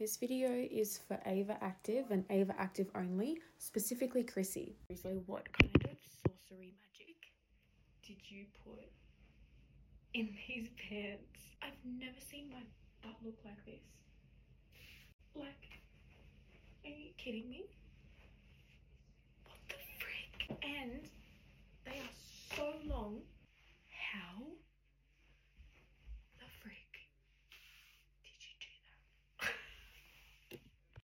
This video is for Ava Active and Ava Active only, specifically Chrissy. So what kind of sorcery magic did you put in these pants? I've never seen my butt look like this. Like, are you kidding me? What the frick? And they are so long. How